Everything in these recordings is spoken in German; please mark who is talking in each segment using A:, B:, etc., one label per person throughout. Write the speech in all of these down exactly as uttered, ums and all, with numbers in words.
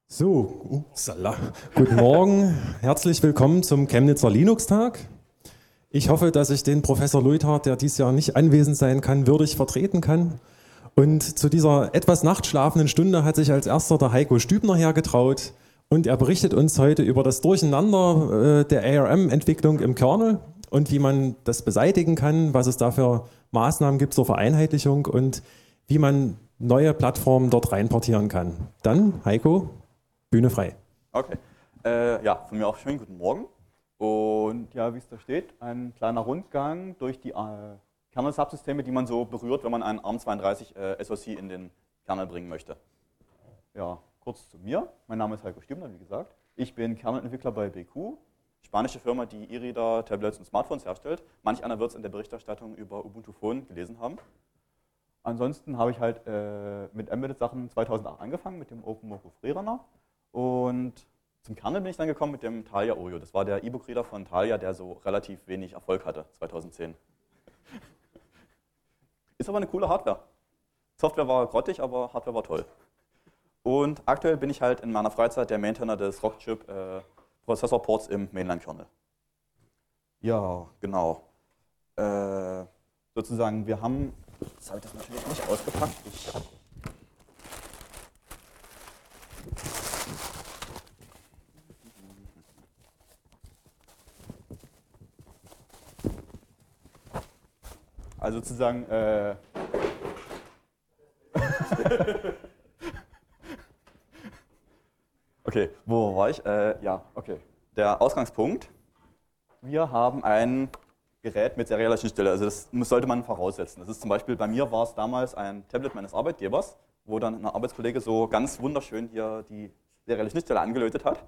A: So, upsala. Guten Morgen, herzlich willkommen zum Chemnitzer Linux-Tag. Ich hoffe, dass ich den Professor Leuthard, der dieses Jahr nicht anwesend sein kann, würdig vertreten kann. Und zu dieser etwas nachtschlafenden Stunde hat sich als erster der Heiko Stübner hergetraut und er berichtet uns heute über das Durcheinander äh, der A R M-Entwicklung im Kernel und wie man das beseitigen kann, was es da für Maßnahmen gibt zur Vereinheitlichung und wie man neue Plattformen dort reinportieren kann. Dann, Heiko, Bühne frei.
B: Okay. Äh, ja, von mir auch schönen guten Morgen. Und ja, wie es da steht, ein kleiner Rundgang durch die äh, Kernel-Subsysteme, die man so berührt, wenn man einen ARM zweiunddreißig äh, S O C in den Kernel bringen möchte. Ja, kurz zu mir. Mein Name ist Heiko Stübner, wie gesagt. Ich bin Kernel-Entwickler bei B Q, spanische Firma, die E-Reader, Tablets und Smartphones herstellt. Manch einer wird es in der Berichterstattung über Ubuntu Phone gelesen haben. Ansonsten habe ich halt äh, mit Embedded-Sachen zweitausendacht angefangen, mit dem OpenMoko FreeRunner. Und zum Kernel bin ich dann gekommen mit dem Thalia Oreo. Das war der E-Book-Reader von Thalia, der so relativ wenig Erfolg hatte, zweitausendzehn. Ist aber eine coole Hardware. Software war grottig, aber Hardware war toll. Und aktuell bin ich halt in meiner Freizeit der Maintainer des Rockchip äh, Prozessor-Ports im Mainline-Kernel. Ja, genau. Äh, sozusagen, wir haben, jetzt habe ich das natürlich nicht ausgepackt. Ich Also sozusagen, äh okay, wo war ich? Äh, ja, okay. Der Ausgangspunkt. Wir haben ein Gerät mit serieller Schnittstelle, also das sollte man voraussetzen. Das ist zum Beispiel, bei mir war es damals ein Tablet meines Arbeitgebers, wo dann ein Arbeitskollege so ganz wunderschön hier die serielle Schnittstelle angelötet hat.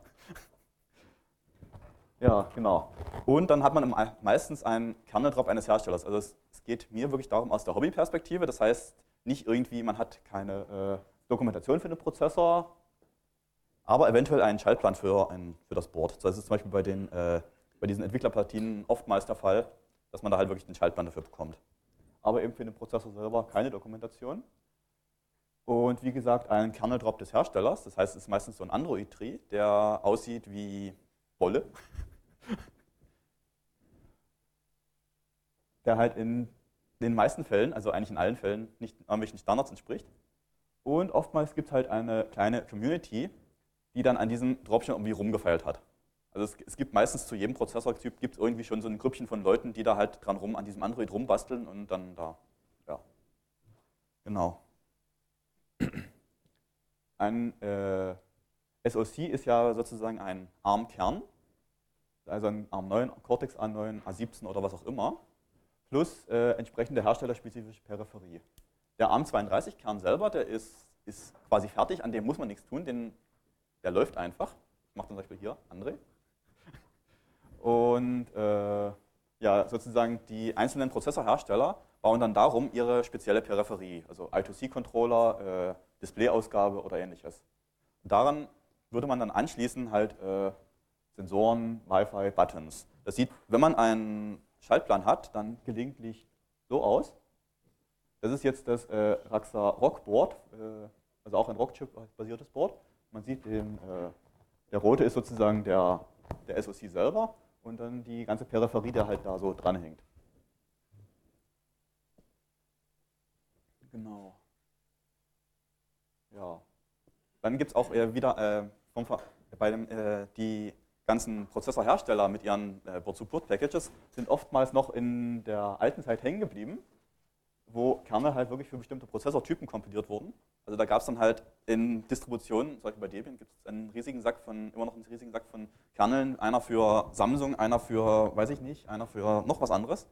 B: Ja, genau. Und dann hat man meistens einen Kernel-Drop eines Herstellers. Also es, es geht mir wirklich darum aus der Hobbyperspektive. Das heißt, nicht irgendwie, man hat keine äh, Dokumentation für den Prozessor, aber eventuell einen Schaltplan für, ein, für das Board. Das ist zum Beispiel bei, den, äh, bei diesen Entwicklerplatinen oftmals der Fall, dass man da halt wirklich den Schaltplan dafür bekommt. Aber eben für den Prozessor selber keine Dokumentation. Und wie gesagt, ein Kernel-Drop des Herstellers. Das heißt, es ist meistens so ein Android-Tree, der aussieht wie Wolle. Der halt in den meisten Fällen, also eigentlich in allen Fällen, nicht irgendwelchen Standards entspricht. Und oftmals gibt es halt eine kleine Community, die dann an diesem Drop schon irgendwie rumgefeilt hat. Also es, es gibt meistens zu jedem Prozessortyp gibt es irgendwie schon so ein Grüppchen von Leuten, die da halt dran rum an diesem Android rumbasteln und dann da, ja, genau. Ein äh, S O C ist ja sozusagen ein ARM-Kern, also ein ARM neun, Cortex A neun, A siebzehn oder was auch immer, plus äh, entsprechende herstellerspezifische Peripherie. Der ARM zweiunddreißig-Kern selber, der ist, ist quasi fertig, an dem muss man nichts tun, den, der läuft einfach. Ich mache zum Beispiel hier André. Und äh, ja, sozusagen die einzelnen Prozessorhersteller bauen dann darum ihre spezielle Peripherie, also I zwei C-Controller, äh, Displayausgabe oder ähnliches. Und daran würde man dann anschließen halt äh, Sensoren, Wi-Fi, Buttons. Das sieht, wenn man einen Schaltplan hat, dann gelegentlich so aus. Das ist jetzt das äh, Raxa Rock Board, äh, also auch ein Rockchip-basiertes Board. Man sieht, den, äh, der rote ist sozusagen der, der S O C selber und dann die ganze Peripherie, der halt da so dranhängt. Genau. Ja. Dann gibt es auch äh, wieder äh, vom, bei dem, äh, die ganzen Prozessorhersteller mit ihren äh, Board-Support-Packages sind oftmals noch in der alten Zeit hängen geblieben, wo Kernel halt wirklich für bestimmte Prozessortypen kompiliert wurden. Also da gab es dann halt in Distributionen, zum Beispiel bei Debian, gibt es einen riesigen Sack von, immer noch einen riesigen Sack von Kerneln, einer für Samsung, einer für, weiß ich nicht, einer für noch was anderes.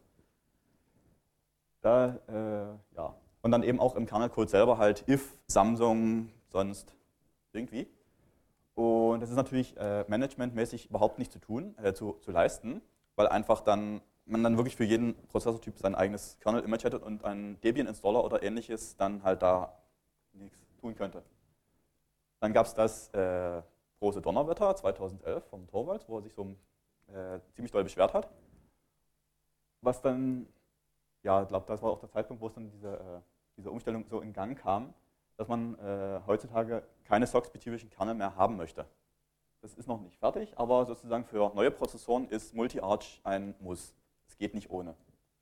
B: Da, äh, ja. Und dann eben auch im Kernelcode selber halt if, Samsung, sonst irgendwie. Und das ist natürlich äh, managementmäßig überhaupt nicht zu tun, äh, zu, zu leisten, weil einfach dann man dann wirklich für jeden Prozessortyp sein eigenes Kernel-Image hätte und ein Debian-Installer oder ähnliches dann halt da nichts tun könnte. Dann gab es das äh, große Donnerwetter zweitausendelf vom Torvalds, wo er sich so äh, ziemlich doll beschwert hat. Was dann, ja, ich glaube, das war auch der Zeitpunkt, wo es dann diese, äh, diese Umstellung so in Gang kam, dass man äh, heutzutage keine S O C-spezifischen Kernel mehr haben möchte. Das ist noch nicht fertig, aber sozusagen für neue Prozessoren ist Multi-Arch ein Muss. Es geht nicht ohne.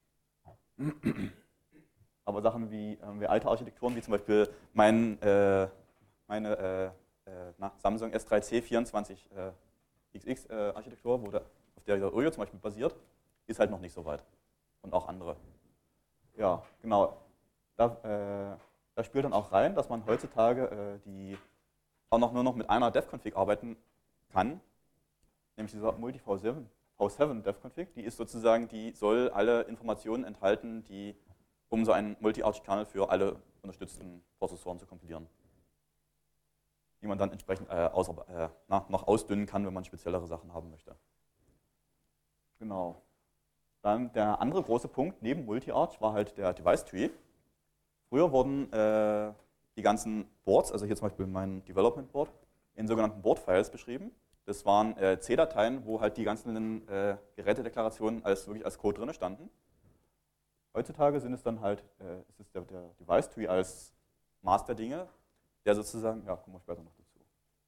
B: Aber Sachen wie, äh, wie alte Architekturen, wie zum Beispiel mein, äh, meine äh, äh, na, Samsung S drei C vierundzwanzig äh, X X äh, Architektur, wo der, auf der der Ujo zum Beispiel basiert, ist halt noch nicht so weit. Und auch andere. Ja, genau. Da, äh, da spielt dann auch rein, dass man heutzutage äh, die auch noch nur noch mit einer Dev-Config arbeiten kann, nämlich dieser Multi-V sieben Dev-Config. Die ist sozusagen, die soll alle Informationen enthalten, die um so einen Multi-Arch-Kernel für alle unterstützten Prozessoren zu kompilieren, die man dann entsprechend äh, außer, äh, na, noch ausdünnen kann, wenn man speziellere Sachen haben möchte. Genau. Dann der andere große Punkt neben Multi-Arch war halt der Device-Tree. Früher wurden äh, die ganzen Boards, also hier zum Beispiel mein Development Board, in sogenannten Board-Files beschrieben. Das waren äh, C-Dateien, wo halt die ganzen äh, Gerätedeklarationen als, wirklich als Code drin standen. Heutzutage sind es dann halt, äh, ist es der, der Device-Tree als Maß der Dinge, der sozusagen, ja, kommen wir später noch dazu.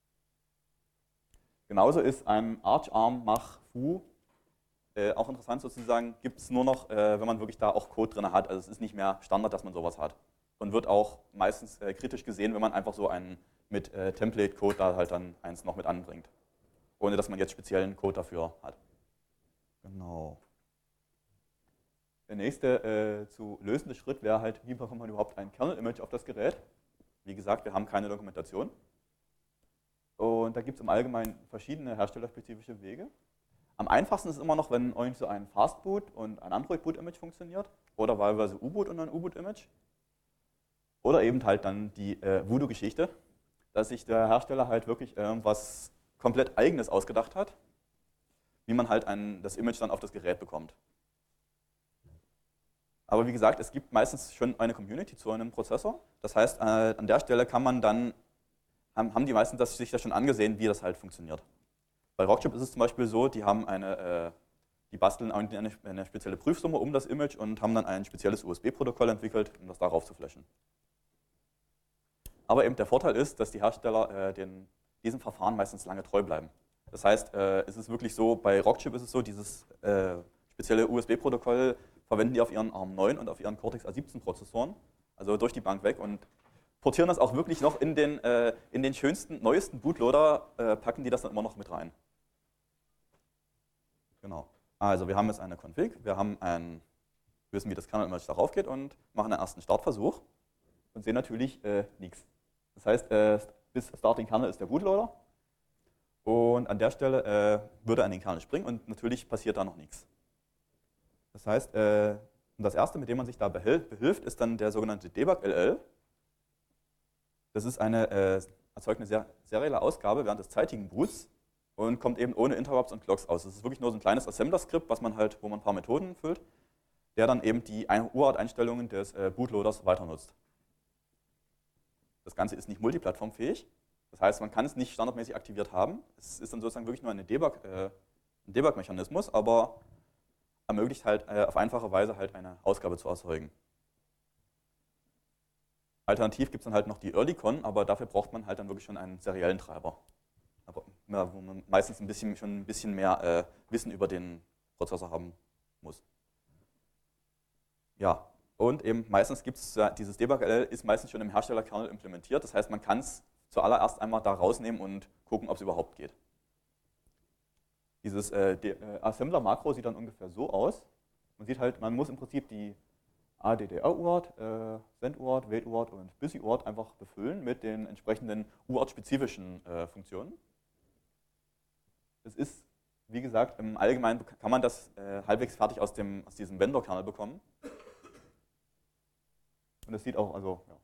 B: Genauso ist ein Arch-Arm-Mach-Fu äh, auch interessant sozusagen, gibt es nur noch, äh, wenn man wirklich da auch Code drin hat. Also es ist nicht mehr Standard, dass man sowas hat. Und wird auch meistens äh, kritisch gesehen, wenn man einfach so einen mit äh, Template-Code da halt dann eins noch mit anbringt. Ohne dass man jetzt speziellen Code dafür hat. Genau. Der nächste äh, zu lösende Schritt wäre halt, wie bekommt man überhaupt ein Kernel-Image auf das Gerät? Wie gesagt, wir haben keine Dokumentation. Und da gibt es im Allgemeinen verschiedene herstellerspezifische Wege. Am einfachsten ist es immer noch, wenn irgendwie so ein Fastboot und ein Android-Boot-Image funktioniert. Oder wahlweise U-Boot und ein U-Boot-Image. Oder eben halt dann die äh, Voodoo-Geschichte, dass sich der Hersteller halt wirklich irgendwas komplett Eigenes ausgedacht hat, wie man halt ein, das Image dann auf das Gerät bekommt. Aber wie gesagt, es gibt meistens schon eine Community zu einem Prozessor. Das heißt, äh, an der Stelle kann man dann, haben, haben die meisten das, sich das schon angesehen, wie das halt funktioniert. Bei Rockchip ist es zum Beispiel so, die haben eine, äh, die basteln eine, eine spezielle Prüfsumme um das Image und haben dann ein spezielles U S B-Protokoll entwickelt, um das darauf zu flashen. Aber eben der Vorteil ist, dass die Hersteller äh, den, diesem Verfahren meistens lange treu bleiben. Das heißt, äh, es ist wirklich so, bei Rockchip ist es so, dieses äh, spezielle U S B-Protokoll verwenden die auf ihren ARM neun und auf ihren Cortex A siebzehn Prozessoren, also durch die Bank weg, und portieren das auch wirklich noch in den, äh, in den schönsten, neuesten Bootloader, äh, packen die das dann immer noch mit rein. Genau. Also wir haben jetzt eine Config, wir haben ein, wissen, wie das Kernel-Image darauf geht und machen einen ersten Startversuch und sehen natürlich äh, nichts. Das heißt, äh, bis Starting Kernel ist der Bootloader und an der Stelle äh, würde er an den Kernel springen und natürlich passiert da noch nichts. Das heißt, äh, das erste, mit dem man sich da behilft, ist dann der sogenannte Debug-L L. Das ist eine, äh, erzeugt eine sehr, serielle Ausgabe während des zeitigen Boots und kommt eben ohne Interrupts und Clocks aus. Das ist wirklich nur so ein kleines Assembler-Skript, was man halt, wo man ein paar Methoden füllt, der dann eben die Urart-Einstellungen des äh, Bootloaders weiter nutzt. Das Ganze ist nicht multiplattformfähig, das heißt, man kann es nicht standardmäßig aktiviert haben. Es ist dann sozusagen wirklich nur eine Debug, äh, ein Debug-Mechanismus, aber ermöglicht halt äh, auf einfache Weise halt eine Ausgabe zu erzeugen. Alternativ gibt es dann halt noch die Earlycon, aber dafür braucht man halt dann wirklich schon einen seriellen Treiber. Aber, ja, wo man meistens ein bisschen, schon ein bisschen mehr äh, Wissen über den Prozessor haben muss. Ja, und eben meistens gibt es, äh, dieses Debug-L L ist meistens schon im Herstellerkernel implementiert. Das heißt, man kann es zuallererst einmal da rausnehmen und gucken, ob es überhaupt geht. Dieses äh, äh, Assembler-Makro sieht dann ungefähr so aus. Man sieht halt, man muss im Prinzip die A D D R-U A R T, äh, Send-U A R T, Wait-U A R T und Busy-U A R T einfach befüllen mit den entsprechenden U A R T-spezifischen äh, Funktionen. Es ist, wie gesagt, im Allgemeinen kann man das äh, halbwegs fertig aus, dem, aus diesem Vendor-Kernel bekommen. Und das sieht auch, also, ja.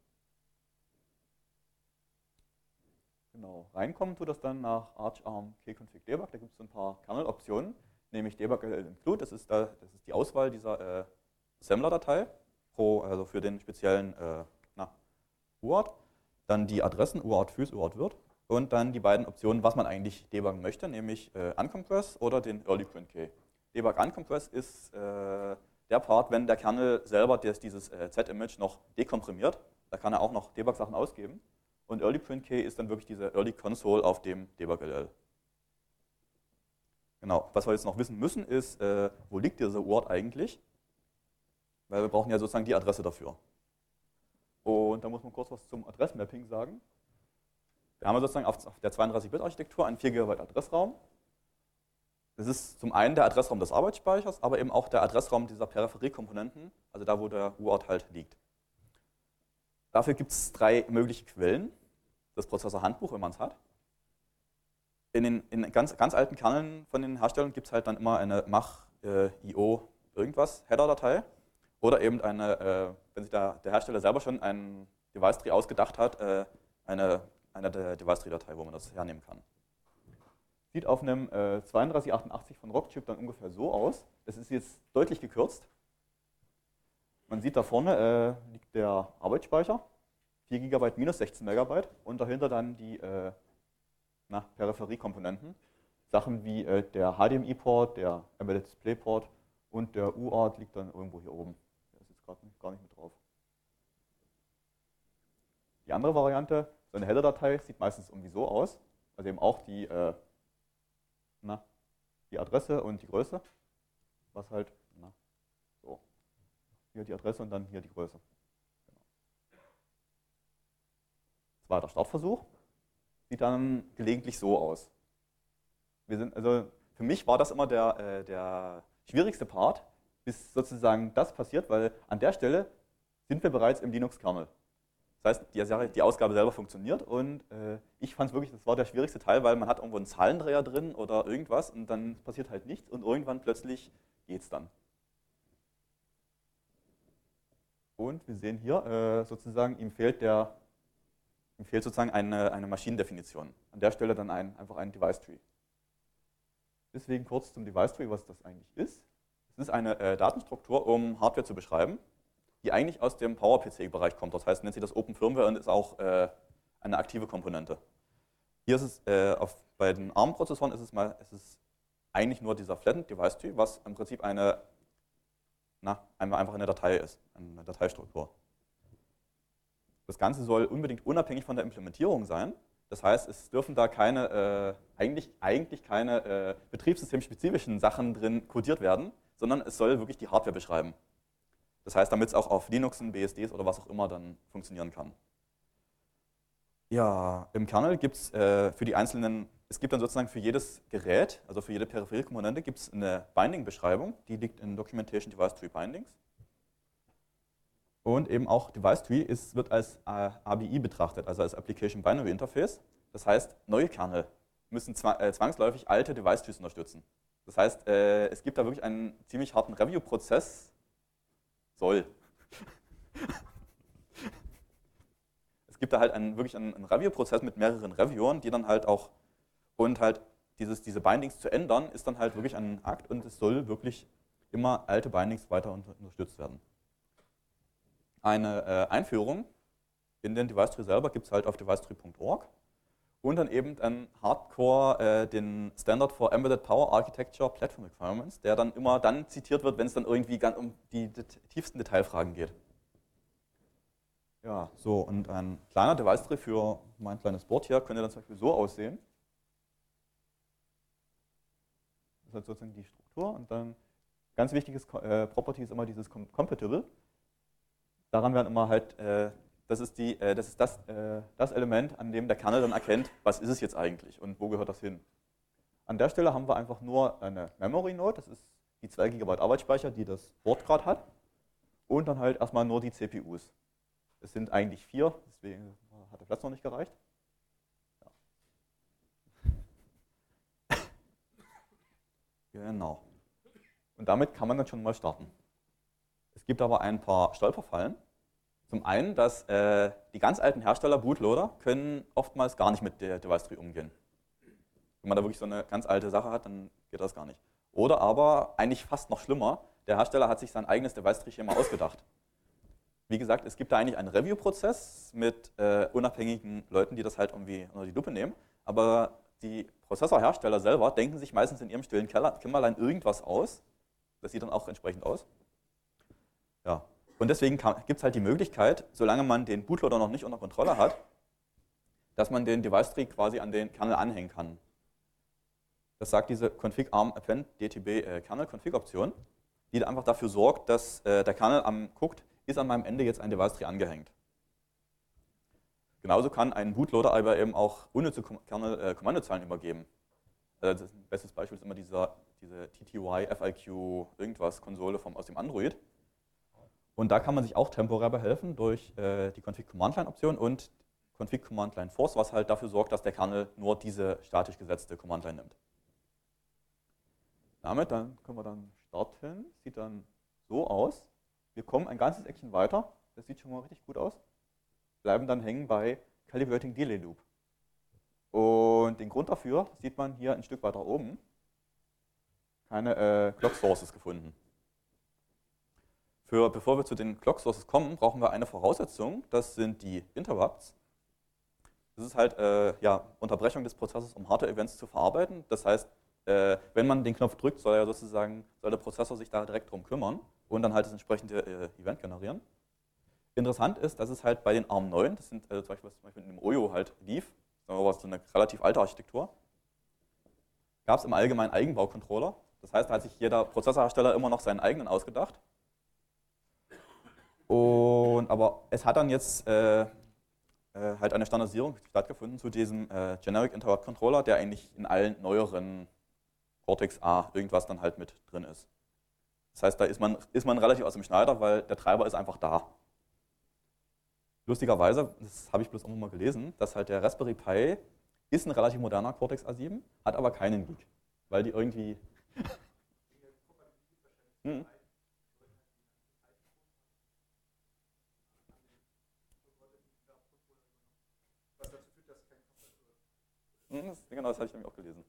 B: Genau, reinkommen tut das dann nach ArchArm kconfig debug. Da gibt es ein paar Kernel-Optionen, nämlich debug-L L include, das ist, da, das ist die Auswahl dieser äh, Assembler-Datei, pro, also für den speziellen äh, na, U A R T. Dann die Adressen U A R T fuse, U A R T wird und dann die beiden Optionen, was man eigentlich debuggen möchte, nämlich äh, uncompress oder den early print key. Debug uncompress ist äh, der Part, wenn der Kernel selber des, dieses äh, Z-Image noch dekomprimiert, da kann er auch noch Debug-Sachen ausgeben. Und Early Print Key ist dann wirklich diese Early Console auf dem Debug-L L. Genau, was wir jetzt noch wissen müssen, ist, äh, wo liegt dieser U A R T eigentlich? Weil wir brauchen ja sozusagen die Adresse dafür. Und da muss man kurz was zum Adressmapping sagen. Wir haben sozusagen auf der zweiunddreißig Bit Architektur einen vier Gigabyte Adressraum. Das ist zum einen der Adressraum des Arbeitsspeichers, aber eben auch der Adressraum dieser Peripheriekomponenten, also da, wo der U A R T halt liegt. Dafür gibt es drei mögliche Quellen. Das Prozessorhandbuch, wenn man es hat. In den in ganz, ganz alten Kerneln von den Herstellern gibt es halt dann immer eine Mach äh, I O irgendwas Header-Datei oder eben eine, äh, wenn sich der, der Hersteller selber schon ein Device-Tree ausgedacht hat, äh, eine, eine Device-Tree-Datei, wo man das hernehmen kann. Sieht auf einem äh, zweiunddreißig achtundachtzig von Rockchip dann ungefähr so aus. Das ist jetzt deutlich gekürzt. Man sieht da vorne äh, liegt der Arbeitsspeicher, vier Gigabyte minus sechzehn Megabyte und dahinter dann die äh, na, Peripheriekomponenten. Sachen wie äh, der H D M I-Port, der Embedded Display-Port und der U A R T liegt dann irgendwo hier oben. Der ist jetzt gerade gar nicht mit drauf. Die andere Variante, so eine Header-Datei, sieht meistens irgendwie so aus. Also eben auch die, äh, na, die Adresse und die Größe. Was halt, na, so. Hier die Adresse und dann hier die Größe. Genau. Zweiter Startversuch. Sieht dann gelegentlich so aus. Wir sind, also für mich war das immer der, äh, der schwierigste Part, bis sozusagen das passiert, weil an der Stelle sind wir bereits im Linux-Kernel. Das heißt, die, die Ausgabe selber funktioniert und äh, ich fand es wirklich, das war der schwierigste Teil, weil man hat irgendwo einen Zahlendreher drin oder irgendwas und dann passiert halt nichts und irgendwann plötzlich geht es dann. Und wir sehen hier äh, sozusagen, ihm fehlt der Ihm fehlt sozusagen eine, eine Maschinendefinition. An der Stelle dann ein, einfach ein Device-Tree. Deswegen kurz zum Device-Tree, was das eigentlich ist. Es ist eine äh, Datenstruktur, um Hardware zu beschreiben, die eigentlich aus dem Power-P C-Bereich kommt. Das heißt, nennt sich das Open Firmware und ist auch äh, eine aktive Komponente. Hier ist es, äh, auf, bei den ARM-Prozessoren ist es, mal, ist es eigentlich nur dieser Flattened Device-Tree, was im Prinzip eine, na, einfach eine Datei ist, eine Dateistruktur. Das Ganze soll unbedingt unabhängig von der Implementierung sein. Das heißt, es dürfen da keine, äh, eigentlich, eigentlich keine äh, betriebssystemspezifischen Sachen drin codiert werden, sondern es soll wirklich die Hardware beschreiben. Das heißt, damit es auch auf Linuxen, B S Ds oder was auch immer dann funktionieren kann. Ja, im Kernel gibt es äh, für die einzelnen, es gibt dann sozusagen für jedes Gerät, also für jede Peripheriekomponente, gibt es eine Binding-Beschreibung, die liegt in Documentation Device Tree Bindings. Und eben auch Device Tree ist, wird als A B I betrachtet, also als Application Binary Interface. Das heißt, neue Kernel müssen zwangsläufig alte Device Trees unterstützen. Das heißt, äh, es gibt da wirklich einen ziemlich harten Review-Prozess. Soll. Es gibt da halt einen, wirklich einen, einen Review-Prozess mit mehreren Reviewern, die dann halt auch, und halt dieses, diese Bindings zu ändern, ist dann halt wirklich ein Akt und es soll wirklich immer alte Bindings weiter unterstützt werden. Eine äh, Einführung in den Device Tree selber gibt es halt auf device tree punkt org und dann eben ein Hardcore, äh, den Standard for Embedded Power Architecture Platform Requirements, der dann immer dann zitiert wird, wenn es dann irgendwie ganz um die tiefsten Detailfragen geht. Ja, so, und ein kleiner Device Tree für mein kleines Board hier könnte dann zum Beispiel so aussehen. Das ist halt sozusagen die Struktur und dann ganz wichtiges äh, Property ist immer dieses Compatible. Daran werden immer halt, äh, das ist, die, äh, das, ist das, äh, das Element, an dem der Kernel dann erkennt, was ist es jetzt eigentlich und wo gehört das hin. An der Stelle haben wir einfach nur eine Memory Node, das ist die zwei Gigabyte Arbeitsspeicher, die das Board gerade hat, und dann halt erstmal nur die C P Us. Es sind eigentlich vier, deswegen hat der Platz noch nicht gereicht. Ja. Genau. Und damit kann man dann schon mal starten. Es gibt aber ein paar Stolperfallen. Zum einen, dass äh, die ganz alten Hersteller, Bootloader, können oftmals gar nicht mit der Device Tree umgehen. Wenn man da wirklich so eine ganz alte Sache hat, dann geht das gar nicht. Oder aber, eigentlich fast noch schlimmer, der Hersteller hat sich sein eigenes Device Tree-Schema ausgedacht. Wie gesagt, es gibt da eigentlich einen Review-Prozess mit äh, unabhängigen Leuten, die das halt irgendwie unter die Lupe nehmen, aber die Prozessorhersteller selber denken sich meistens in ihrem stillen Kämmerlein irgendwas aus. Das sieht dann auch entsprechend aus. Ja. Und deswegen gibt es halt die Möglichkeit, solange man den Bootloader noch nicht unter Kontrolle hat, dass man den Device-Tree quasi an den Kernel anhängen kann. Das sagt diese config arm append dtb äh, Kernel-Config-Option, die einfach dafür sorgt, dass äh, der Kernel am, guckt, ist an meinem Ende jetzt ein Device-Tree angehängt. Genauso kann ein Bootloader aber eben auch unnütze Kernel-Kommandozeilen äh, übergeben. Also das bestes Beispiel ist immer dieser, diese T T Y F I Q irgendwas Konsole vom, aus dem Android. Und da kann man sich auch temporär behelfen durch äh, die config-Command-Line-Option und config-Command-Line-Force, was halt dafür sorgt, dass der Kernel nur diese statisch gesetzte Command-Line nimmt. Damit dann können wir dann starten. Sieht dann so aus. Wir kommen ein ganzes Eckchen weiter. Das sieht schon mal richtig gut aus. Bleiben dann hängen bei Calibrating Delay Loop. Und den Grund dafür sieht man hier ein Stück weiter oben. Keine äh, Clock Sources gefunden. Für, bevor wir zu den Clock Sources kommen, brauchen wir eine Voraussetzung. Das sind die Interrupts. Das ist halt äh, ja, Unterbrechung des Prozessors, um Hardware-Events zu verarbeiten. Das heißt, äh, wenn man den Knopf drückt, soll, er sozusagen, soll der Prozessor sich da direkt drum kümmern und dann halt das entsprechende äh, Event generieren. Interessant ist, dass es halt bei den ARM neun, das sind äh, zum Beispiel, was zum Beispiel in dem Oyo halt lief, das war so eine relativ alte Architektur, gab es im Allgemeinen Eigenbaucontroller. Das heißt, da hat sich jeder Prozessorhersteller immer noch seinen eigenen ausgedacht. Und, aber es hat dann jetzt äh, äh, halt eine Standardisierung stattgefunden zu diesem äh, Generic Interrupt Controller, der eigentlich in allen neueren Cortex A irgendwas dann halt mit drin ist. Das heißt, da ist man, ist man relativ aus dem Schneider, weil der Treiber ist einfach da. Lustigerweise, das habe ich bloß irgendwann mal gelesen, dass halt der Raspberry Pi ist ein relativ moderner Cortex A sieben, hat aber keinen Geek, weil die irgendwie... hm. hm, das, genau, das habe ich nämlich auch gelesen.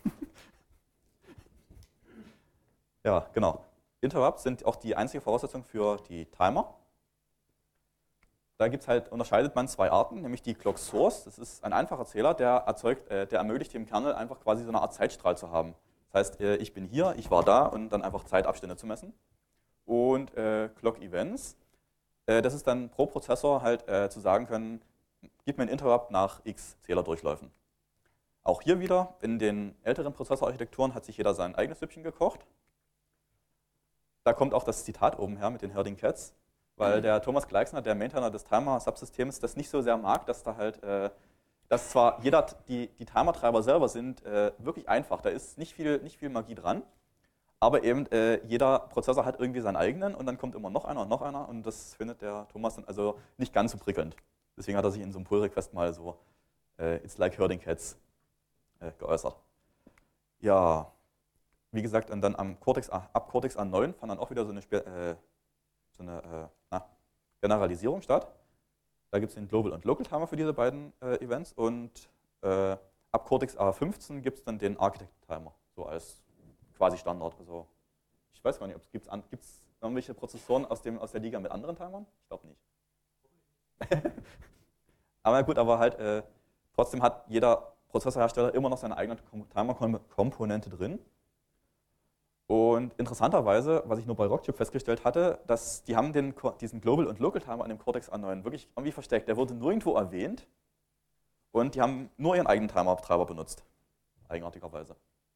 B: Ja, genau. Interrupts sind auch die einzige Voraussetzung für die Timer. Da gibt's halt, unterscheidet man zwei Arten, nämlich die Clock Source. Das ist ein einfacher Zähler, der erzeugt, äh, der ermöglicht dem Kernel einfach quasi so eine Art Zeitstrahl zu haben. Das heißt, äh, ich bin hier, ich war da und dann einfach Zeitabstände zu messen. Und äh, Clock Events, äh, das ist dann pro Prozessor halt äh, zu sagen können, gib mir einen Interrupt nach x Zählerdurchläufen. Auch hier wieder, in den älteren Prozessorarchitekturen hat sich jeder sein eigenes Süppchen gekocht. Da kommt auch das Zitat oben her mit den Herding Cats. Weil der Thomas Gleixner, der Maintainer des Timer-Subsystems, das nicht so sehr mag, dass da halt, äh, dass zwar jeder, die, die Timer-Treiber selber sind äh, wirklich einfach, da ist nicht viel, nicht viel Magie dran, aber eben äh, jeder Prozessor hat irgendwie seinen eigenen und dann kommt immer noch einer und noch einer und das findet der Thomas dann also nicht ganz so prickelnd. Deswegen hat er sich in so einem Pull-Request mal so äh, It's like herding cats äh, geäußert. Ja, wie gesagt, und dann am Cortex A, ab Cortex A neun fand dann auch wieder so eine Spe äh, so eine äh, na, Generalisierung statt. Da gibt es den Global und Local Timer für diese beiden äh, Events und äh, ab Cortex A fünfzehn gibt es dann den Architect Timer, so als quasi Standard. Also, ich weiß gar nicht, ob es gibt es irgendwelche Prozessoren aus, dem, aus der Liga mit anderen Timern? Ich glaube nicht. Aber gut, aber halt äh, trotzdem hat jeder Prozessorhersteller immer noch seine eigene Timer-Komponente drin. Und interessanterweise, was ich nur bei Rockchip festgestellt hatte, dass die haben den, diesen Global und Local Timer an dem Cortex A neun wirklich irgendwie versteckt. Der wurde nirgendwo erwähnt und die haben nur ihren eigenen Timer-Treiber benutzt. Eigenartigerweise.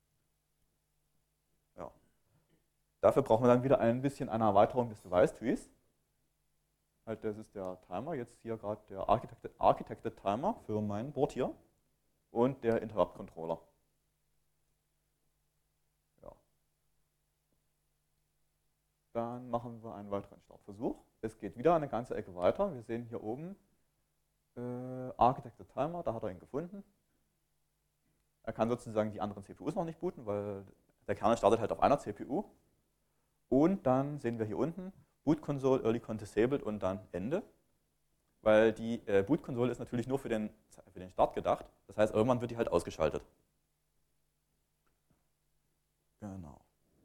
B: Ja. Dafür brauchen wir dann wieder ein bisschen eine Erweiterung des Device-Trees. Halt, das ist der Timer, jetzt hier gerade der Architected, Architected Timer für mein Board hier und der Interrupt-Controller. Dann machen wir einen weiteren Startversuch. Es geht wieder eine ganze Ecke weiter. Wir sehen hier oben äh, Architected Timer, da hat er ihn gefunden. Er kann sozusagen die anderen C P Us noch nicht booten, weil der Kernel startet halt auf einer C P U. Und dann sehen wir hier unten Boot Console, Early Con Disabled und dann Ende. Weil die äh, Boot Console ist natürlich nur für den, für den Start gedacht. Das heißt, irgendwann wird die halt ausgeschaltet. Genau.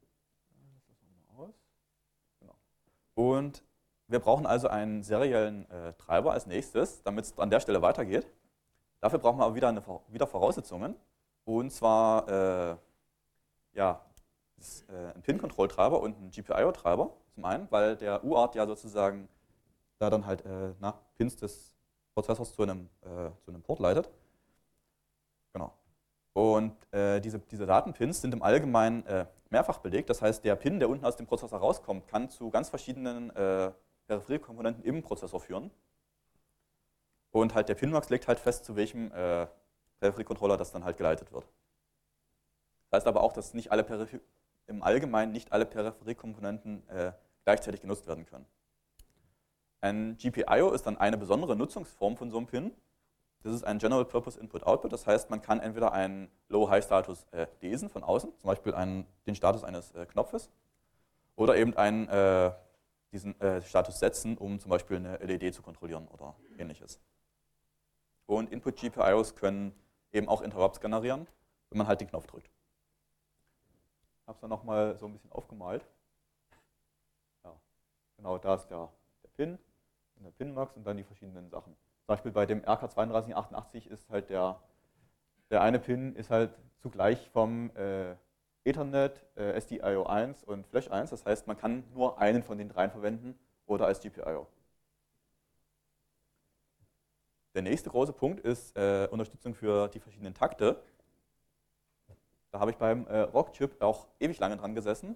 B: Und wir brauchen also einen seriellen äh, Treiber als nächstes, damit es an der Stelle weitergeht. Dafür brauchen wir aber wieder, eine, wieder Voraussetzungen. Und zwar äh, ja, ist, äh, ein Pin-Control-Treiber und ein G P I O-Treiber zum einen, weil der U A R T ja sozusagen da dann halt äh, na, Pins des Prozessors zu einem, äh, zu einem Port leitet. Genau. Und äh, diese, diese Datenpins sind im Allgemeinen äh, mehrfach belegt. Das heißt, der Pin, der unten aus dem Prozessor rauskommt, kann zu ganz verschiedenen äh, Peripheriekomponenten im Prozessor führen. Und halt der Pinmax legt halt fest, zu welchem äh, Peripheriecontroller das dann halt geleitet wird. Das heißt aber auch, dass nicht alle Peripher im Allgemeinen nicht alle Peripheriekomponenten äh, gleichzeitig genutzt werden können. Ein G P I O ist dann eine besondere Nutzungsform von so einem Pin. Das ist ein General Purpose Input-Output, das heißt, man kann entweder einen Low-High-Status äh, lesen von außen, zum Beispiel einen, den Status eines äh, Knopfes, oder eben einen, äh, diesen äh, Status setzen, um zum Beispiel eine L E D zu kontrollieren oder ähnliches. Und Input-G P I Os können eben auch Interrupts generieren, wenn man halt den Knopf drückt. Ich habe es dann nochmal so ein bisschen aufgemalt. Ja, genau, da ist der, der Pin und der Pinmax und dann die verschiedenen Sachen. Zum Beispiel bei dem R K zwei drei acht acht ist halt der, der eine Pin ist halt zugleich vom äh, Ethernet, äh, S D I O eins und Flash eins. Das heißt, man kann nur einen von den dreien verwenden oder als G P I O. Der nächste große Punkt ist äh, Unterstützung für die verschiedenen Takte. Da habe ich beim äh, Rockchip auch ewig lange dran gesessen.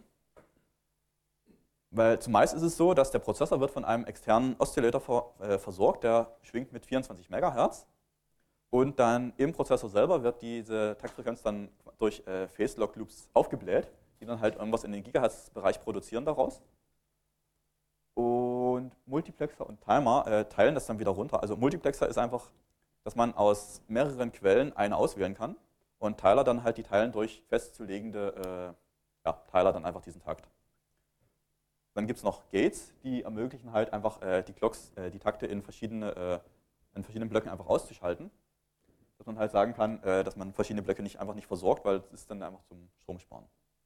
B: Weil zumeist ist es so, dass der Prozessor wird von einem externen Oszillator ver, äh, versorgt, der schwingt mit vierundzwanzig Megahertz. Und dann im Prozessor selber wird diese Taktfrequenz dann durch äh, Phase-Lock-Loops aufgebläht, die dann halt irgendwas in den Gigahertz-Bereich produzieren daraus. Und Multiplexer und Timer äh, teilen das dann wieder runter. Also Multiplexer ist einfach, dass man aus mehreren Quellen eine auswählen kann. Und Teiler dann halt die teilen durch festzulegende äh, ja, Teiler dann einfach diesen Takt. Dann gibt es noch Gates, die ermöglichen halt einfach äh, die Clocks, äh, die Takte in, verschiedene, äh, in verschiedenen Blöcken einfach auszuschalten. Dass man halt sagen kann, äh, dass man verschiedene Blöcke nicht, einfach nicht versorgt, weil es ist dann einfach zum Stromsparen.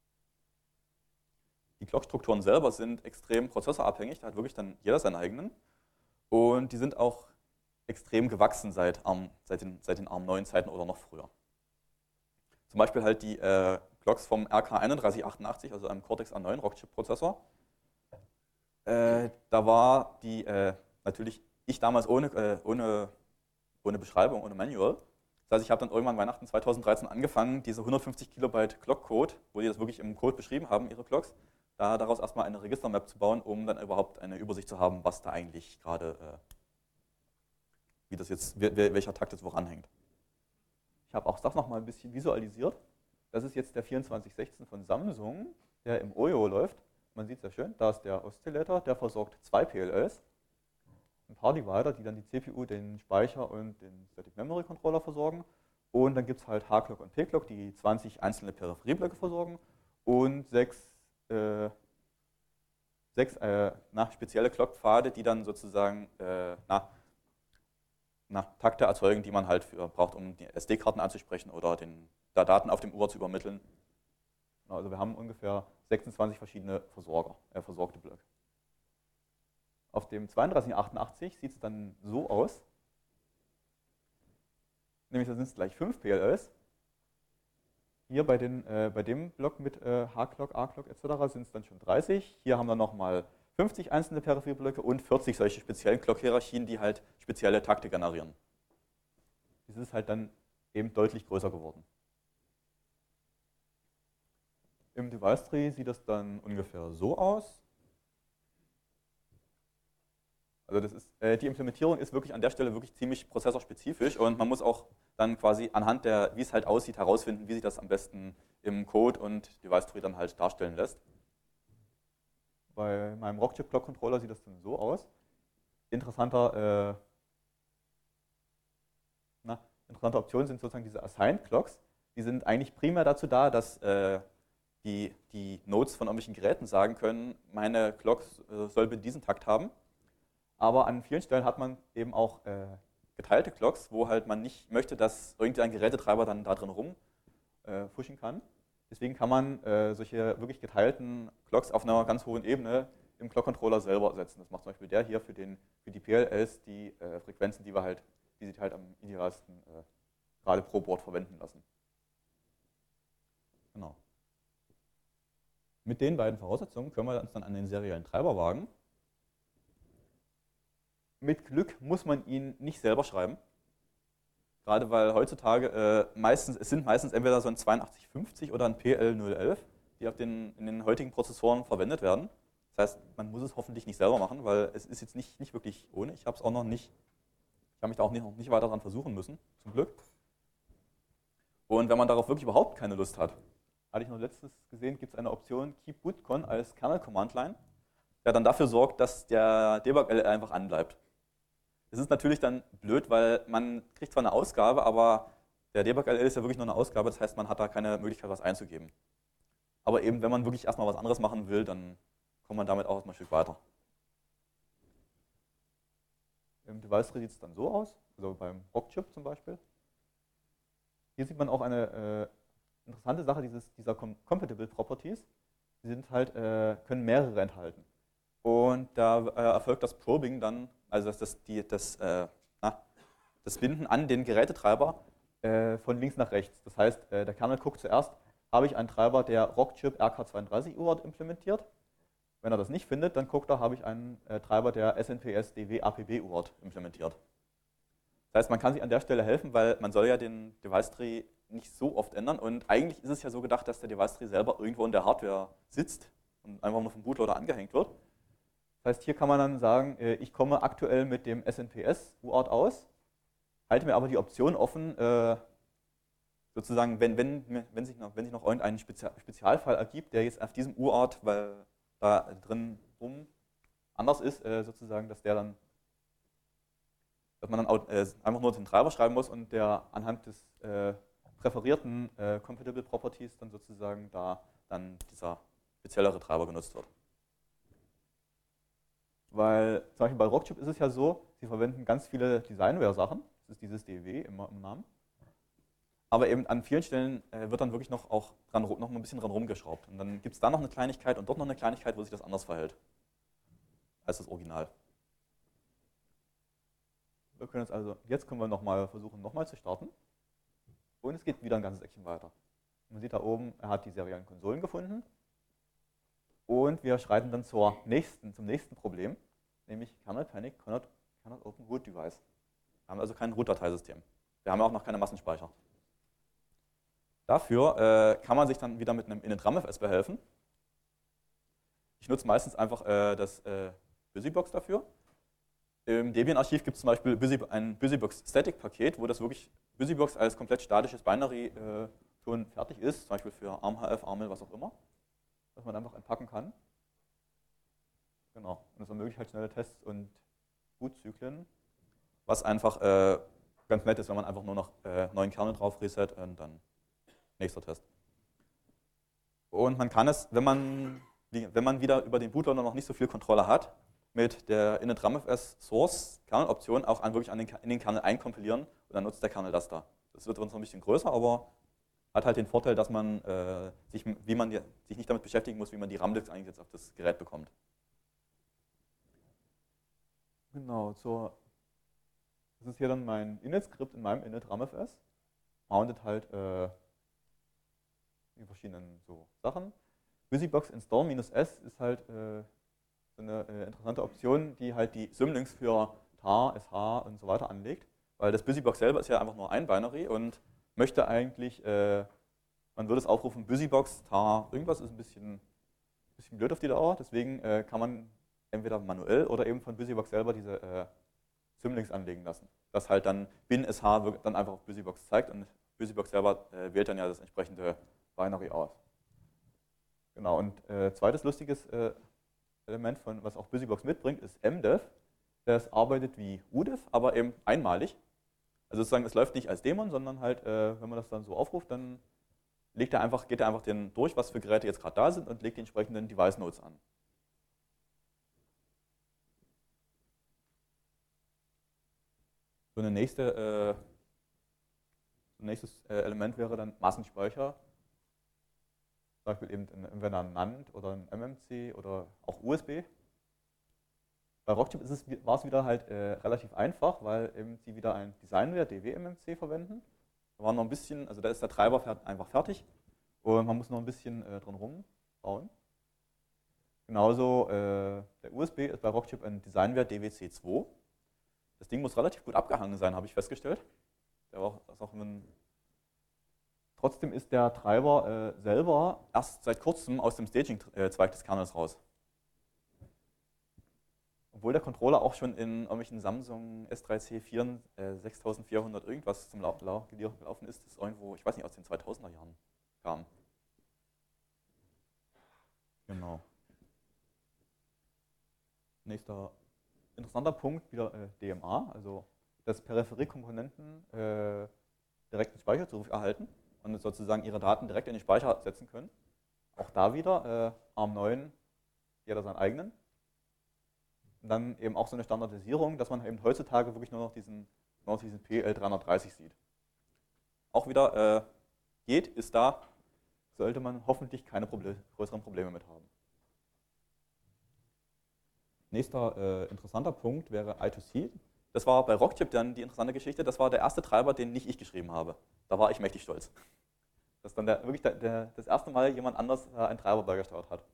B: Die Clockstrukturen selber sind extrem prozessorabhängig, da hat wirklich dann jeder seinen eigenen. Und die sind auch extrem gewachsen seit, ARM, seit den, seit den ARM neun Zeiten oder noch früher. Zum Beispiel halt die äh, Clocks vom R K einunddreißig achtundachtzig, also einem Cortex A neun Rockchip-Prozessor. Äh, da war die, äh, natürlich ich damals ohne, äh, ohne, ohne Beschreibung, ohne Manual. Das heißt, ich habe dann irgendwann Weihnachten zweitausenddreizehn angefangen, diese hundertfünfzig Kilobyte Clock-Code, wo die das wirklich im Code beschrieben haben, ihre Clocks, da daraus erstmal eine Registermap zu bauen, um dann überhaupt eine Übersicht zu haben, was da eigentlich gerade, äh, wie das jetzt, welcher Takt jetzt woran hängt. Ich habe auch das nochmal ein bisschen visualisiert. Das ist jetzt der vierundzwanzig sechzehn von Samsung, der im Oyo läuft. Man sieht es ja schön, da ist der Oszillator, der versorgt zwei P L Ls, ein paar Divider, die dann die C P U, den Speicher und den Static Memory Controller versorgen. Und dann gibt es halt H-Clock und P-Clock, die zwanzig einzelne Peripherieblöcke versorgen und sechs, äh, sechs äh, na, spezielle Clock-Pfade, die dann sozusagen äh, na, na, Takte erzeugen, die man halt für, braucht, um die S D-Karten anzusprechen oder den, da Daten auf dem Uhr zu übermitteln. Also wir haben ungefähr sechsundzwanzig verschiedene Versorger, äh, versorgte Blöcke. Auf dem zweiunddreißig achtundachtzig sieht es dann so aus, nämlich da sind es gleich fünf P L Ls. Hier bei, den, äh, bei dem Block mit äh, H-Clock, A-Clock et cetera sind es dann schon dreißig. Hier haben wir nochmal fünfzig einzelne Peripherieblöcke und vierzig solche speziellen Clock-Hierarchien, die halt spezielle Takte generieren. Das ist halt dann eben deutlich größer geworden. Im Device Tree sieht das dann ungefähr so aus. Also das ist, äh, die Implementierung ist wirklich an der Stelle wirklich ziemlich prozessorspezifisch und man muss auch dann quasi anhand der, wie es halt aussieht, herausfinden, wie sich das am besten im Code und Device Tree dann halt darstellen lässt. Bei meinem Rockchip Clock Controller sieht das dann so aus. Interessanter, äh, na, interessante Optionen sind sozusagen diese Assigned Clocks. Die sind eigentlich primär dazu da, dass äh, die, die Nodes von irgendwelchen Geräten sagen können, meine Clock äh, soll bitte diesen Takt haben. Aber an vielen Stellen hat man eben auch äh, geteilte Clocks, wo halt man nicht möchte, dass irgendein Gerätetreiber dann da drin rumfuschen äh, kann. Deswegen kann man äh, solche wirklich geteilten Clocks auf einer ganz hohen Ebene im Clock-Controller selber setzen. Das macht zum Beispiel der hier für, den, für die P L Ls, die äh, Frequenzen, die wir halt, die sich halt am idealsten äh, gerade pro Board verwenden lassen. Genau. Mit den beiden Voraussetzungen können wir uns dann an den seriellen Treiber wagen. mit Glück muss man ihn nicht selber schreiben. Gerade weil heutzutage äh, meistens, es sind meistens entweder so ein zweiundachtzig fünfzig oder ein P L null elf, die auf den, in den heutigen Prozessoren verwendet werden. Das heißt, man muss es hoffentlich nicht selber machen, weil es ist jetzt nicht, nicht wirklich ohne. Ich habe es auch noch nicht, ich habe mich da auch nicht, noch nicht weiter daran versuchen müssen, zum Glück. Und wenn man darauf wirklich überhaupt keine Lust hat, hatte ich noch letztes gesehen, gibt es eine Option Keep Bootcon als Kernel-Command-Line, der dann dafür sorgt, dass der Debug-L L einfach anbleibt. Das ist natürlich dann blöd, weil man kriegt zwar eine Ausgabe, aber der Debug-L L ist ja wirklich nur eine Ausgabe, das heißt, man hat da keine Möglichkeit, was einzugeben. Aber eben, wenn man wirklich erstmal was anderes machen will, dann kommt man damit auch erstmal ein Stück weiter. Im Device-Tree sieht es dann so aus, also beim Rockchip zum Beispiel. Hier sieht man auch eine äh, interessante Sache dieses, dieser Compatible Properties. Die sind halt, äh, können mehrere enthalten. Und da äh, erfolgt das Probing dann, also das, das, die, das, äh, na, das Binden an den Gerätetreiber äh, von links nach rechts. Das heißt, äh, der Kernel guckt zuerst, habe ich einen Treiber, der Rockchip R K zweiunddreißig U A R T implementiert. Wenn er das nicht findet, dann guckt er, habe ich einen äh, Treiber, der S N P S D W A P B U A R T implementiert. Das heißt, man kann sich an der Stelle helfen, weil man soll ja den Device-Tree nicht so oft ändern. Und eigentlich ist es ja so gedacht, dass der Device-Tree selber irgendwo in der Hardware sitzt und einfach nur vom Bootloader angehängt wird. Das heißt, hier kann man dann sagen, ich komme aktuell mit dem S N P S U A R T aus, halte mir aber die Option offen, sozusagen, wenn, wenn, wenn, sich, noch, wenn sich noch irgendein Spezialfall ergibt, der jetzt auf diesem U A R T, weil da drin rum anders ist, sozusagen, dass der dann dass man dann auch, äh, einfach nur den Treiber schreiben muss und der anhand des äh, präferierten äh, Compatible Properties dann sozusagen da dann dieser speziellere Treiber genutzt wird. Weil zum Beispiel bei Rockchip ist es ja so, sie verwenden ganz viele Designware-Sachen, das ist dieses D W im, im Namen, aber eben an vielen Stellen äh, wird dann wirklich noch, auch dran, noch ein bisschen dran rumgeschraubt. Und dann gibt es da noch eine Kleinigkeit und dort noch eine Kleinigkeit, wo sich das anders verhält als das Original. Wir können jetzt also, jetzt können wir noch mal versuchen, nochmal zu starten. Und es geht wieder ein ganzes Eckchen weiter. Man sieht da oben, er hat die seriellen Konsolen gefunden. Und wir schreiten dann zur nächsten, zum nächsten Problem, nämlich Kernel Panic cannot, cannot open root device. Wir haben also kein Root-Dateisystem. Wir haben auch noch keine Massenspeicher. Dafür äh, kann man sich dann wieder mit einem initramfs behelfen. Ich nutze meistens einfach äh, das äh, Busybox dafür. Im Debian-Archiv gibt es zum Beispiel Busy, ein Busybox-Static-Paket, wo das wirklich Busybox als komplett statisches Binary äh, schon fertig ist, zum Beispiel für ARMHF, ARML, was auch immer, was man einfach entpacken kann. Genau, und das ermöglicht halt schnelle Tests und Bootzyklen, was einfach äh, ganz nett ist, wenn man einfach nur noch äh, neuen Kernel drauf reset und dann nächster Test. Und man kann es, wenn man, wenn man wieder über den Bootloader noch nicht so viel Kontrolle hat, mit der initramfs Source Kernel-Option auch an, wirklich an den, in den Kernel einkompilieren und dann nutzt der Kernel das da. Das wird uns noch ein bisschen größer, aber hat halt den Vorteil, dass man, äh, sich, wie man die, sich nicht damit beschäftigen muss, wie man die RAM-Disks eigentlich jetzt auf das Gerät bekommt. Genau, so. Das ist hier dann mein Init-Skript in meinem initramfs. Mountet halt äh, die verschiedenen so Sachen. Busybox install-s ist halt äh, eine äh, interessante Option, die halt die Symlinks für tar, sh und so weiter anlegt, weil das Busybox selber ist ja einfach nur ein Binary und möchte eigentlich, äh, man würde es aufrufen, Busybox, tar, irgendwas ist ein bisschen, bisschen blöd auf die Dauer, deswegen äh, kann man entweder manuell oder eben von Busybox selber diese äh, Symlinks anlegen lassen, dass halt dann bin sh dann einfach auf Busybox zeigt und Busybox selber äh, wählt dann ja das entsprechende Binary aus. Genau, und äh, zweites lustiges äh, Element, von, was auch Busybox mitbringt, ist mdev. Das arbeitet wie udev, aber eben einmalig. Also sozusagen, es läuft nicht als Daemon, sondern halt, äh, wenn man das dann so aufruft, dann legt er einfach, geht er einfach den durch, was für Geräte jetzt gerade da sind und legt die entsprechenden Device-Nodes an. So eine nächste, äh, ein nächstes äh, Element wäre dann Massenspeicher. Zum Beispiel eben entweder ein NAND oder ein M M C oder auch U S B. Bei Rockchip ist es, war es wieder halt äh, relativ einfach, weil eben sie wieder ein Designware D W M M C verwenden. Da war noch ein bisschen, also da ist der Treiber einfach fertig und man muss noch ein bisschen äh, drin rumbauen. Genauso äh, der U S B ist bei Rockchip ein Designware D W C zwei. Das Ding muss relativ gut abgehangen sein, habe ich festgestellt. Der war auch, das auch ein Trotzdem ist der Treiber äh, selber erst seit kurzem aus dem Staging-Zweig des Kernels raus. Obwohl der Controller auch schon in irgendwelchen Samsung S drei C vier äh, sechstausendvierhundert irgendwas zum Lau Lau gelaufen ist, das irgendwo, ich weiß nicht, aus den zweitausender Jahren kam. Genau. Nächster interessanter Punkt, wieder äh, D M A, also dass Peripheriekomponenten äh, direkt den Speicher zurück erhalten und sozusagen ihre Daten direkt in den Speicher setzen können. Auch da wieder äh, ARM neun, jeder seinen eigenen. Und dann eben auch so eine Standardisierung, dass man eben heutzutage wirklich nur noch diesen, nur noch diesen P L dreihundertdreißig sieht. Auch wieder äh, geht, ist da, sollte man hoffentlich keine Proble- größeren Probleme mit haben. Nächster äh, interessanter Punkt wäre I zwei C. Das war bei Rockchip dann die interessante Geschichte. Das war der erste Treiber, den nicht ich geschrieben habe. Da war ich mächtig stolz. Dass dann der, wirklich der, der, das erste Mal jemand anders äh, einen Treiber beigesteuert hat.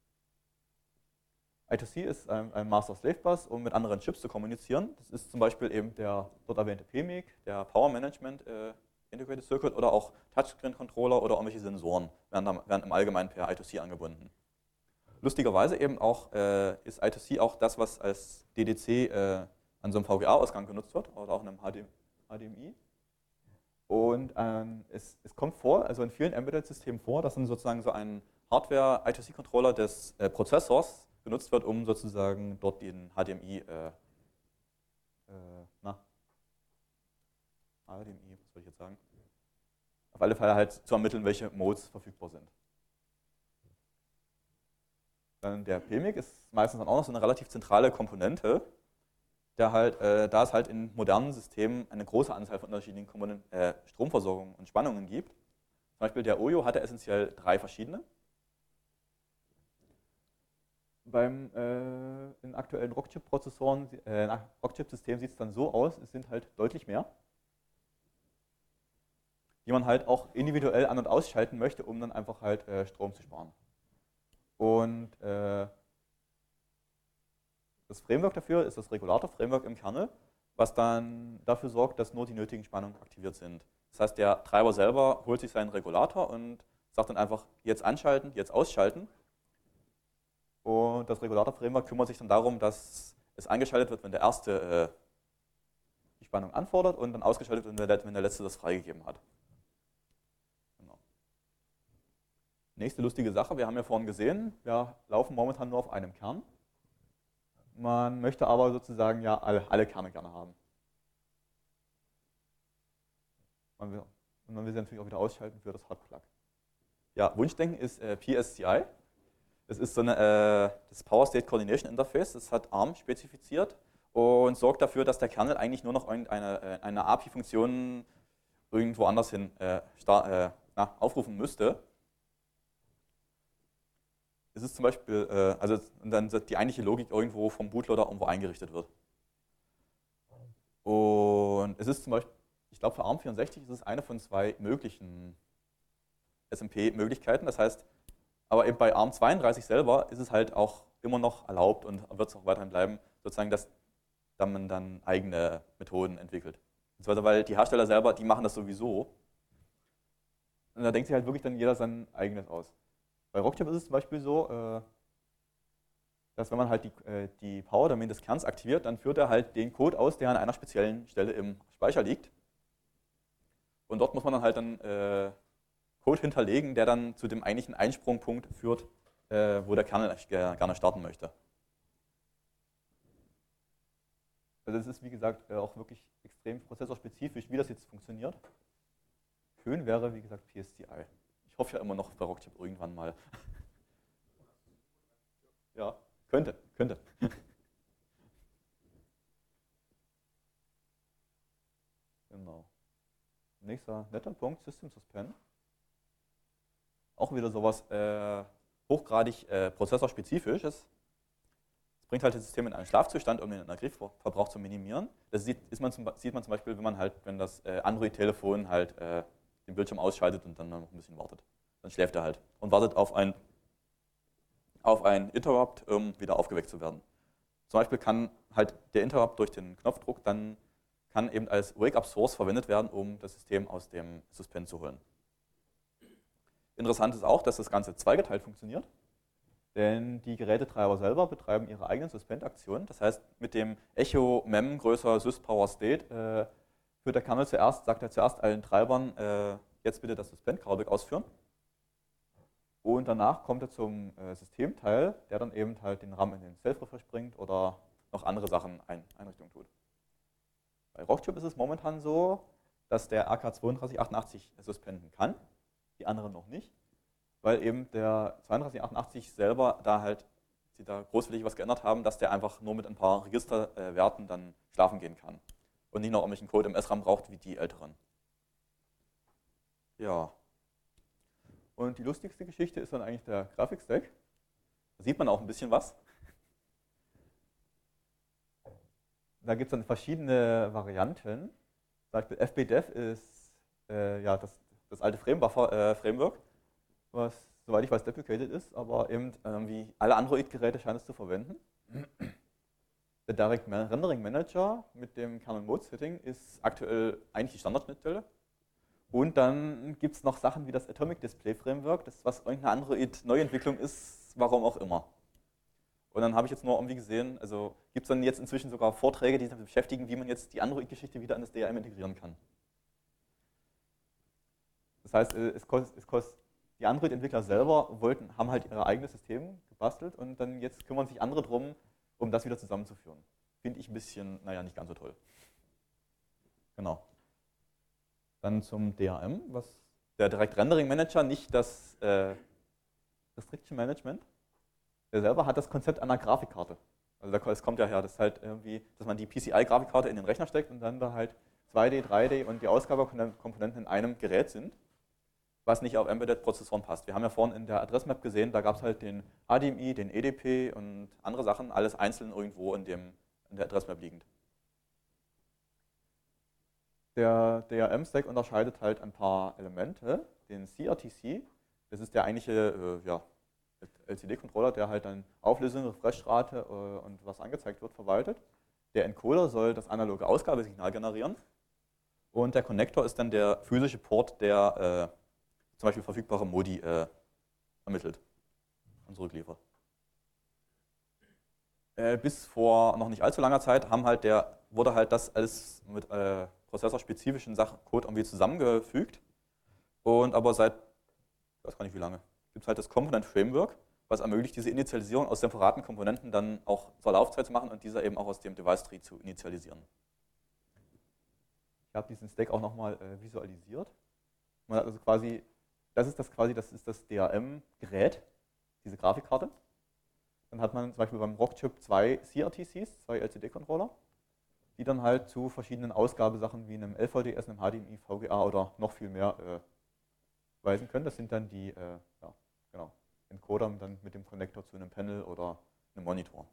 B: I zwei C ist ein, ein Master-Slave-Bus, um mit anderen Chips zu kommunizieren. Das ist zum Beispiel eben der dort erwähnte P M I C, der Power Management äh, Integrated Circuit oder auch Touchscreen-Controller oder irgendwelche Sensoren werden, dann, werden im Allgemeinen per I zwei C angebunden. Lustigerweise eben auch äh, ist I zwei C auch das, was als D D C äh, an so einem V G A-Ausgang genutzt wird oder auch in einem H D M I. Und ähm, es, es kommt vor, also in vielen Embedded-Systemen vor, dass dann sozusagen so ein Hardware-I zwei C-Controller des äh, Prozessors genutzt wird, um sozusagen dort den H D M I, äh, äh, na, H D M I, was soll ich jetzt sagen, auf alle Fälle halt zu ermitteln, welche Modes verfügbar sind. Dann der P M I C ist meistens dann auch noch so eine relativ zentrale Komponente, der halt, äh, da es halt in modernen Systemen eine große Anzahl von unterschiedlichen Komponenten, äh, Stromversorgungen und Spannungen gibt. Zum Beispiel der O Y O hatte essentiell drei verschiedene. Beim äh, in aktuellen Rockchip-Prozessoren, äh, Rockchip-System sieht es dann so aus, es sind halt deutlich mehr, die man halt auch individuell an- und ausschalten möchte, um dann einfach halt äh, Strom zu sparen. Und äh, das Framework dafür ist das Regulator-Framework im Kernel, was dann dafür sorgt, dass nur die nötigen Spannungen aktiviert sind. Das heißt, der Treiber selber holt sich seinen Regulator und sagt dann einfach, jetzt anschalten, jetzt ausschalten. Und das Regulator-Framework kümmert sich dann darum, dass es eingeschaltet wird, wenn der erste äh, die Spannung anfordert und dann ausgeschaltet wird, wenn der letzte das freigegeben hat. Genau. Nächste lustige Sache, wir haben ja vorhin gesehen, wir laufen momentan nur auf einem Kern. Man möchte aber sozusagen ja alle, alle Kerne gerne haben. Man will, und man will sie natürlich auch wieder ausschalten für das Hotplug. Ja, Wunschdenken ist äh, P S C I. Das ist so eine, äh, das Power State Coordination Interface. Das hat ARM spezifiziert und sorgt dafür, dass der Kernel eigentlich nur noch irgendeine äh, eine A P I-Funktion irgendwo anders hin äh, äh, na, aufrufen müsste. Es ist zum Beispiel, äh, also dann die eigentliche Logik irgendwo vom Bootloader irgendwo eingerichtet wird. Und es ist zum Beispiel, ich glaube für ARM vierundsechzig ist es eine von zwei möglichen S M P-Möglichkeiten. Das heißt, aber eben bei ARM zweiunddreißig selber ist es halt auch immer noch erlaubt und wird es auch weiterhin bleiben, sozusagen, dass dann man dann eigene Methoden entwickelt. Beziehungsweise weil die Hersteller selber, die machen das sowieso. Und da denkt sich halt wirklich dann jeder sein eigenes aus. Bei Rockchip ist es zum Beispiel so, dass wenn man halt die, die Power Domain des Kerns aktiviert, dann führt er halt den Code aus, der an einer speziellen Stelle im Speicher liegt. Und dort muss man dann halt dann äh, Code hinterlegen, der dann zu dem eigentlichen Einsprungpunkt führt, äh, wo der Kernel gerne starten möchte. Also es ist, wie gesagt, auch wirklich extrem prozessorspezifisch, wie das jetzt funktioniert. Schön wäre, wie gesagt, P S C I. Ich hoffe ja immer noch bei Rockchip irgendwann mal. Ja, könnte, könnte. Genau. Nächster netter Punkt, System Suspend. Auch wieder sowas äh, hochgradig äh, prozessorspezifisches. Es bringt halt das System in einen Schlafzustand, um den Energieverbrauch zu minimieren. Das sieht, ist man zum, sieht man zum Beispiel, wenn man halt, wenn das äh, Android-Telefon halt äh, den Bildschirm ausschaltet und dann noch ein bisschen wartet. Dann schläft er halt und wartet auf ein, auf ein Interrupt, um wieder aufgeweckt zu werden. zum Beispiel kann halt der Interrupt durch den Knopfdruck dann kann eben als Wake-up-Source verwendet werden, um das System aus dem Suspend zu holen. Interessant ist auch, dass das Ganze zweigeteilt funktioniert, denn die Gerätetreiber selber betreiben ihre eigenen Suspend-Aktionen. Das heißt, mit dem Echo mem größer sys_power_state äh, führt der Kernel zuerst, sagt er zuerst allen Treibern, äh, jetzt bitte das Suspend-Callback ausführen. Und danach kommt er zum äh, Systemteil, der dann eben halt den RAM in den Self-Refresh bringt oder noch andere Sachen ein, Einrichtungen tut. Bei Rockchip ist es momentan so, dass der R K zwei drei achtundachtzig suspenden kann, die anderen noch nicht, weil eben der zwei drei achtundachtzig selber da halt, sie da großflächig was geändert haben, dass der einfach nur mit ein paar Registerwerten dann schlafen gehen kann und nicht noch irgendwelchen Code im S RAM braucht wie die älteren. Ja. Und die lustigste Geschichte ist dann eigentlich der Grafikstack. Da sieht man auch ein bisschen was. Da gibt es dann verschiedene Varianten. Zum Beispiel F B Dev ist äh, ja, das, das alte Framebuffer-Framework, äh, was, soweit ich weiß, deprecated ist, aber eben äh, wie alle Android-Geräte scheint es zu verwenden. Der Direct Rendering Manager mit dem Kernel Mode Setting ist aktuell eigentlich die Standardschnittstelle. Und dann gibt es noch Sachen wie das Atomic Display Framework, das was irgendeine Android-Neuentwicklung ist, warum auch immer. Und dann habe ich jetzt nur irgendwie gesehen, also gibt es dann jetzt inzwischen sogar Vorträge, die sich damit beschäftigen, wie man jetzt die Android-Geschichte wieder in das D R M integrieren kann. Das heißt, es kostet, es kostet, die Android-Entwickler selber wollten, haben halt ihr eigenes System gebastelt und dann jetzt kümmern sich andere drum, um das wieder zusammenzuführen. Finde ich ein bisschen, naja, nicht ganz so toll. Genau. Dann zum D R M, was der Direct Rendering Manager, nicht das äh, Restriction Management. Der selber hat das Konzept einer Grafikkarte. Also das kommt ja her, das ist halt irgendwie, dass man die P C I-Grafikkarte in den Rechner steckt und dann da halt zwei D, drei D und die Ausgabekomponenten in einem Gerät sind, was nicht auf Embedded-Prozessoren passt. Wir haben ja vorhin in der Adressmap gesehen, da gab es halt den H D M I, den E D P und andere Sachen, alles einzeln irgendwo in, dem, in der Adressmap liegend. Der D R M-Stack unterscheidet halt ein paar Elemente. Den C R T C, das ist der eigentliche äh, ja, L C D-Controller, der halt dann Auflösung, Refreshrate äh, und was angezeigt wird, verwaltet. Der Encoder soll das analoge Ausgabesignal generieren. Und der Connector ist dann der physische Port, der äh, zum Beispiel verfügbare Modi äh, ermittelt und zurückliefert. Äh, bis vor noch nicht allzu langer Zeit haben halt der, wurde halt das alles mit äh, prozessorspezifischen Sachen, Code irgendwie zusammengefügt. Und aber seit, ich weiß gar nicht wie lange, gibt es halt das Component Framework, was ermöglicht, diese Initialisierung aus separaten Komponenten dann auch zur Laufzeit zu machen und diese eben auch aus dem Device Tree zu initialisieren. Ich habe diesen Stack auch nochmal äh, visualisiert. Man hat also quasi, das ist das quasi, das ist das D R M-Gerät, diese Grafikkarte. Dann hat man zum Beispiel beim Rockchip zwei C R T Cs, zwei L C D-Controller, die dann halt zu verschiedenen Ausgabesachen wie einem L V D S, einem H D M I, V G A oder noch viel mehr äh, weisen können. Das sind dann die äh, ja, genau, Encoder dann mit dem Connector zu einem Panel oder einem Monitor.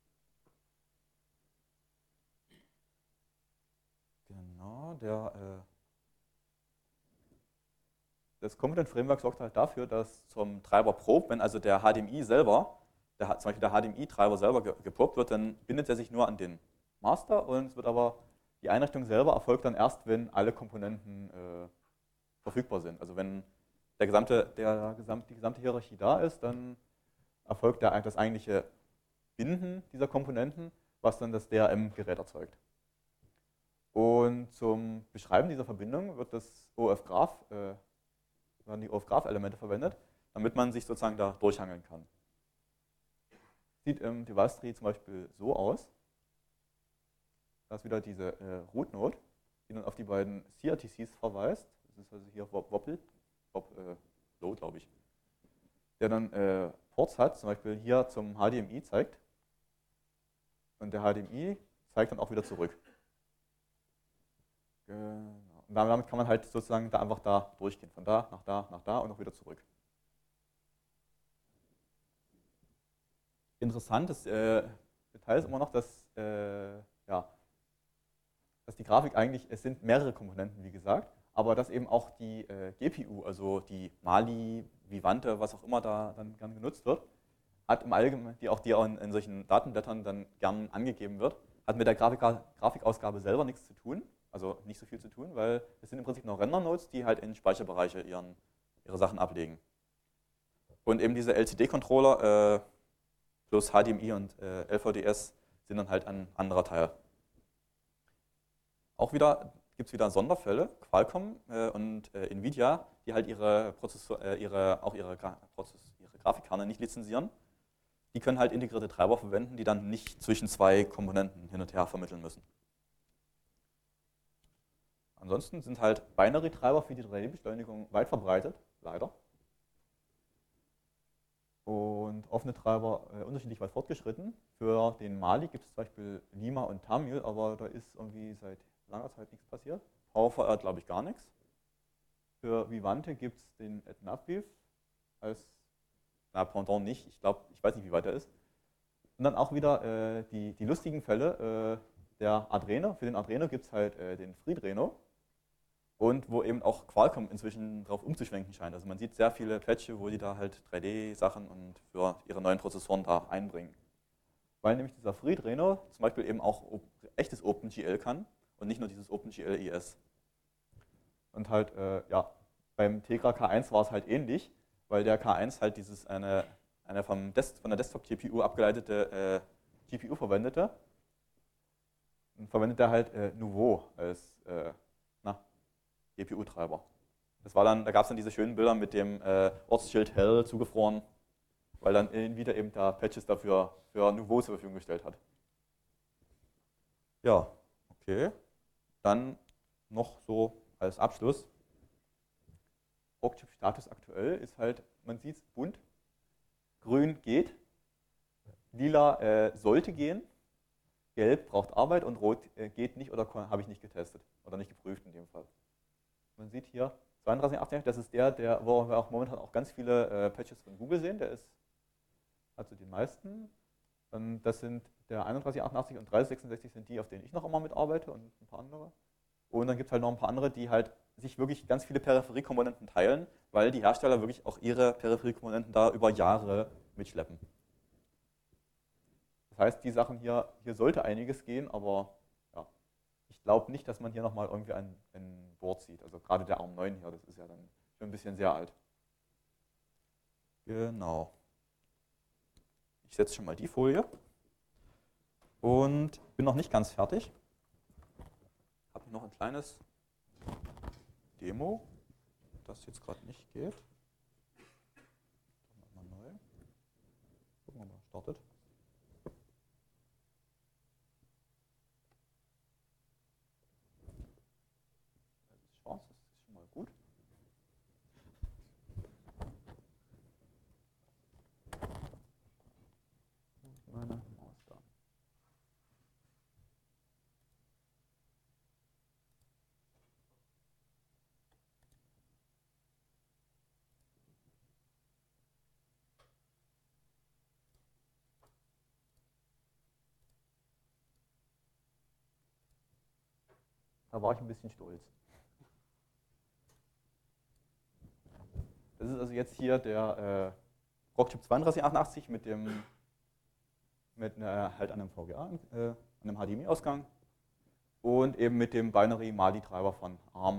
B: Genau, der, äh, das Component Framework sorgt halt dafür, dass zum Treiber Probe, wenn also der H D M I selber, der, zum Beispiel der H D M I-Treiber selber ge geprobt wird, dann bindet er sich nur an den Master und es wird aber, die Einrichtung selber erfolgt dann erst, wenn alle Komponenten äh, verfügbar sind. Also wenn der gesamte, der, gesamt, die gesamte Hierarchie da ist, dann erfolgt der, das eigentliche Binden dieser Komponenten, was dann das D R M-Gerät erzeugt. Und zum Beschreiben dieser Verbindung wird das O F-Graph, äh, werden die O F-Graph-Elemente verwendet, damit man sich sozusagen da durchhangeln kann. Sieht im Device Tree zum Beispiel so aus. Da ist wieder diese äh, Root Node, die dann auf die beiden C R T Cs verweist. Das ist also hier Wobble, Bob äh, Low, glaube ich. Der dann äh, Ports hat, zum Beispiel hier zum H D M I zeigt. Und der H D M I zeigt dann auch wieder zurück. Genau. Und damit kann man halt sozusagen da einfach da durchgehen. Von da nach da, nach da und auch wieder zurück. Interessantes äh, Detail ist immer noch, dass, äh, ja, dass die Grafik eigentlich, es sind mehrere Komponenten, wie gesagt, aber dass eben auch die äh, G P U, also die Mali, Vivante, was auch immer da dann gern genutzt wird, hat im Allgemeinen, die auch, die auch in, in solchen Datenblättern dann gern angegeben wird, hat mit der Grafik, Grafikausgabe selber nichts zu tun, also nicht so viel zu tun, weil es sind im Prinzip nur Render-Nodes, die halt in Speicherbereiche ihren, ihre Sachen ablegen. Und eben diese L C D-Controller äh, plus H D M I und äh, L V D S sind dann halt ein anderer Teil. Auch wieder gibt es wieder Sonderfälle, Qualcomm äh, und äh, Nvidia, die halt ihre, Prozessor, äh, ihre, auch ihre, Gra Prozess, ihre Grafikkerne nicht lizenzieren. Die können halt integrierte Treiber verwenden, die dann nicht zwischen zwei Komponenten hin und her vermitteln müssen. Ansonsten sind halt Binary-Treiber für die drei D-Beschleunigung weit verbreitet, leider. Und offene Treiber äh, unterschiedlich weit fortgeschritten. Für den Mali gibt es zum Beispiel Lima und Tamil, aber da ist irgendwie seit langer Zeit nichts passiert. PowerVR glaube ich gar nichts. Für Vivante gibt es den AdNavViv als na, Pendant nicht, ich glaube, ich weiß nicht, wie weit er ist. Und dann auch wieder äh, die, die lustigen Fälle, äh, der Adreno, für den Adreno gibt es halt äh, den Freedreno und wo eben auch Qualcomm inzwischen drauf umzuschwenken scheint. Also man sieht sehr viele Patches, wo die da halt drei D-Sachen und für ihre neuen Prozessoren da einbringen. Weil nämlich dieser Freedreno zum Beispiel eben auch echtes OpenGL kann und nicht nur dieses OpenGL I S. Und halt, äh, ja, beim Tegra K eins war es halt ähnlich, weil der K eins halt dieses eine, eine vom Des von der Desktop-G P U abgeleitete äh, G P U verwendete. Und verwendet er halt äh, Nouveau als äh, na, G P U-Treiber. Das war dann, da gab es dann diese schönen Bilder mit dem äh, Ortsschild Hell zugefroren, weil dann Nvidia eben da Patches dafür für Nouveau zur Verfügung gestellt hat. Ja, okay. Dann noch so als Abschluss. Rockchip-Status aktuell ist halt, man sieht es bunt, grün geht, lila äh, sollte gehen, gelb braucht Arbeit und rot äh, geht nicht oder habe ich nicht getestet oder nicht geprüft in dem Fall. Man sieht hier zweiunddreißig achtzig, das ist der, der, wo wir auch momentan auch ganz viele äh, Patches von Google sehen, der ist also die meisten. Und das sind der einunddreißig achtundachtzig und dreißig sechsundsechzig sind die, auf denen ich noch immer mitarbeite und ein paar andere. Und dann gibt es halt noch ein paar andere, die halt sich wirklich ganz viele Peripheriekomponenten teilen, weil die Hersteller wirklich auch ihre Peripheriekomponenten da über Jahre mitschleppen. Das heißt, die Sachen hier, hier sollte einiges gehen, aber ja, ich glaube nicht, dass man hier nochmal irgendwie ein, ein Board sieht. Also gerade der ARM neun hier, das ist ja dann schon ein bisschen sehr alt. Genau. Ich setze schon mal die Folie und bin noch nicht ganz fertig. Ich habe noch ein kleines Demo, das jetzt gerade nicht geht. Mal neu. Gucken wir mal, startet. Das ist schwarz, das ist schon mal gut. Meine Maus da. Da war ich ein bisschen stolz. Das ist also jetzt hier der äh, Rockchip zweiunddreißig achtundachtzig mit dem mit einer, halt einem V G A, äh, einem H D M I-Ausgang und eben mit dem Binary Mali-Treiber von ARM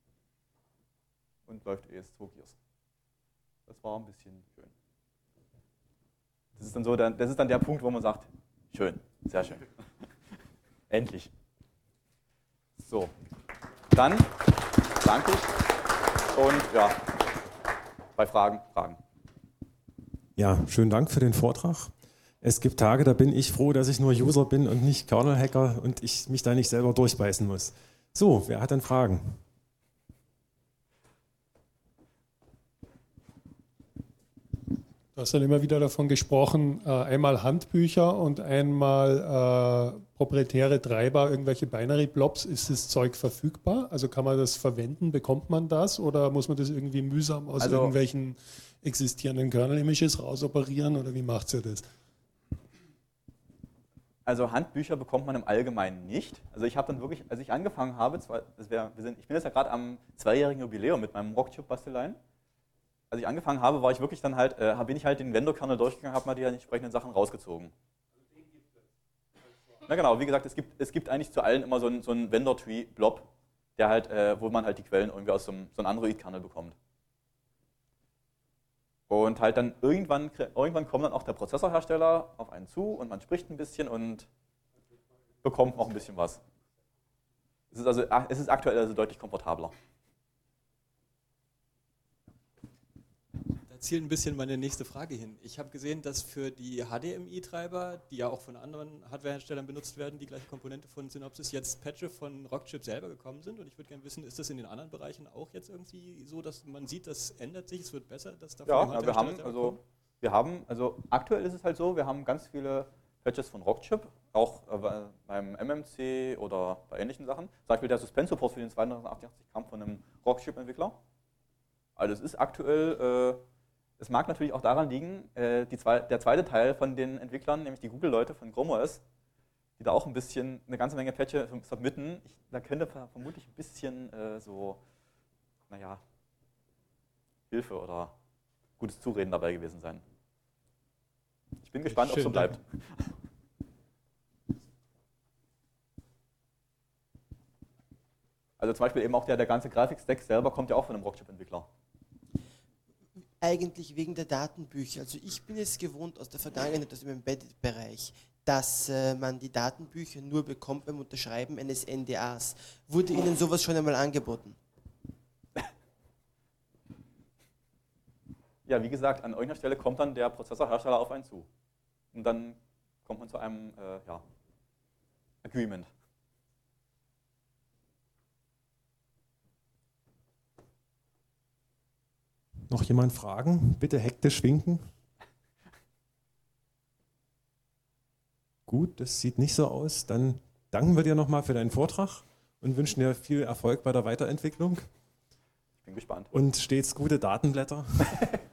B: und läuft E S zwei Gears. Das war ein bisschen schön. Das ist dann so, das ist dann der Punkt, wo man sagt, schön, sehr schön. Endlich. So, dann danke ich und ja, bei Fragen, Fragen.
A: Ja, schönen Dank für den Vortrag. Es gibt Tage, da bin ich froh, dass ich nur User bin und nicht Kernel-Hacker und ich mich da nicht selber durchbeißen muss. So, wer hat denn Fragen?
C: Du hast dann immer wieder davon gesprochen, äh, einmal Handbücher und einmal äh, proprietäre Treiber, irgendwelche Binary-Blobs. Ist das Zeug verfügbar? Also kann man das verwenden? Bekommt man das? Oder muss man das irgendwie mühsam aus
B: Also,
C: irgendwelchen existierenden Kernel-Images rausoperieren? Oder wie macht ihr das?
B: Also Handbücher bekommt man im Allgemeinen nicht. Also ich habe dann wirklich, als ich angefangen habe, zwar, das wär, wir sind, ich bin jetzt ja gerade am zweijährigen Jubiläum mit meinem Rockchip-Basteleien. als ich angefangen habe, war ich wirklich dann halt, äh, bin ich halt den Vendor-Kernel durchgegangen, habe mal die entsprechenden Sachen rausgezogen. Na genau, wie gesagt, es gibt, es gibt eigentlich zu allen immer so einen, so einen Vendor-Tree-Blob, der halt, äh, wo man halt die Quellen irgendwie aus so einem, so einem Android-Kernel bekommt. Und halt dann irgendwann, irgendwann kommt dann auch der Prozessorhersteller auf einen zu und man spricht ein bisschen und bekommt noch ein bisschen was. Es ist, also, es ist aktuell also deutlich komfortabler.
D: Da zielt ein bisschen meine nächste Frage hin. Ich habe gesehen, dass für die H D M I-Treiber, die ja auch von anderen Hardwareherstellern benutzt werden, die gleiche Komponente von Synopsys, jetzt Patche von Rockchip selber gekommen sind. Und ich würde gerne wissen, ist das in den anderen Bereichen auch jetzt irgendwie so, dass man sieht, das ändert sich, es wird besser, dass da
B: Ja,
D: von
B: ja wir haben also wir haben also aktuell ist es halt so, wir haben ganz viele Patches von Rockchip, auch äh, beim M M C oder bei ähnlichen Sachen. Zum Beispiel der Suspend-Support für den zweihundertachtundachtzig kam von einem Rockchip-Entwickler. Also es ist aktuell, äh, es mag natürlich auch daran liegen, äh, die zwei, der zweite Teil von den Entwicklern, nämlich die Google-Leute von Chrome O S, die da auch ein bisschen, eine ganze Menge Patches submitten. Ich, da könnte vermutlich ein bisschen äh, so, naja, Hilfe oder gutes Zureden dabei gewesen sein. Ich bin gespannt, ob es so bleibt. Also zum Beispiel eben auch der, der ganze Grafikstack selber kommt ja auch von einem Rockchip-Entwickler.
E: Eigentlich wegen der Datenbücher. Also ich bin es gewohnt aus der Vergangenheit, aus dem Embedded-Bereich, dass äh, man die Datenbücher nur bekommt beim Unterschreiben eines N D As. Wurde Ihnen sowas schon einmal angeboten?
B: Ja, wie gesagt, an irgendeiner Stelle kommt dann der Prozessorhersteller auf einen zu. Und dann kommt man zu einem äh, ja, Agreement.
A: Noch jemand Fragen? Bitte hektisch winken. Gut, das sieht nicht so aus. Dann danken wir dir nochmal für deinen Vortrag und wünschen dir viel Erfolg bei der Weiterentwicklung.
B: Ich bin gespannt.
A: Und stets gute Datenblätter.